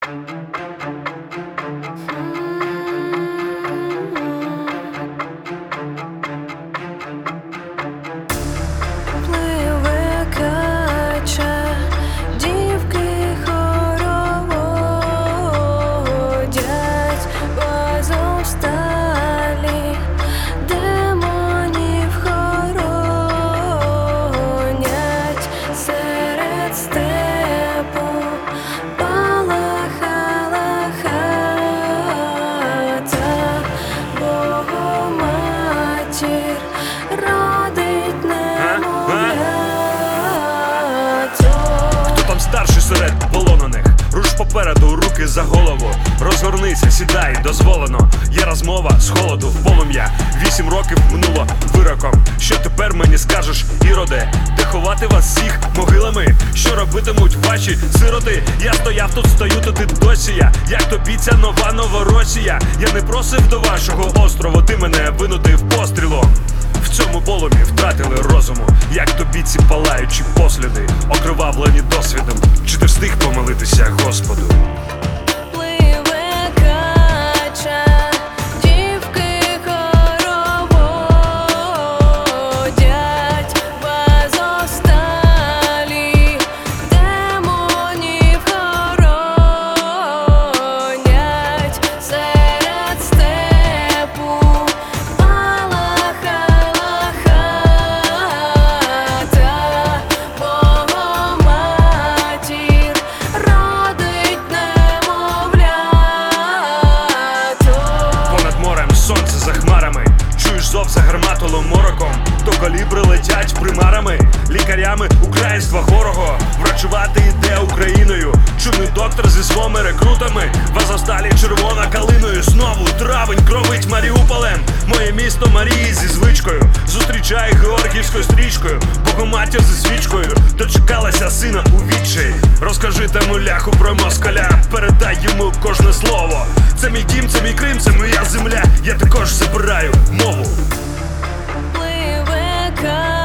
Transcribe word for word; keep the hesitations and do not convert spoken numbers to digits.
Старший серед полонених, руш попереду, руки за голову. Розгорнися, сідай, дозволено. Є розмова з холоду в полум'я. Вісім років минуло вироком. Що тепер мені скажеш, іроде? Де ховати вас всіх могилами? Що робитимуть ваші сироти? Я стояв тут, стою тут і досі я. Як тобі ця нова Новоросія? Я не просив до вашого острову, ти мене винудив пострілом. В цьому полум'ї втратили розуму. Як тобі ці палаючі посліди, окривавлені досвідом? Чи ти встиг помилитися Господу? Сонце за хмарами, чуєш зов за гарматолом мороком. То калібри летять примарами, лікарями українства хорого. Врачувати йде Україною, чудний доктор зі своїми рекрутами. В Азовсталі червона калиною. Знову травень кровить Маріуполем. Моє місто Марії зі звичкою зустрічає георгіївською стрічкою. Богоматір зі свічкою дочекалася сина у відчаї. Розкажи тому ляху про москаля, передай йому кожне слово. Це мій дім, це мій Крим, це моя земля. Я також забираю мову. Пливе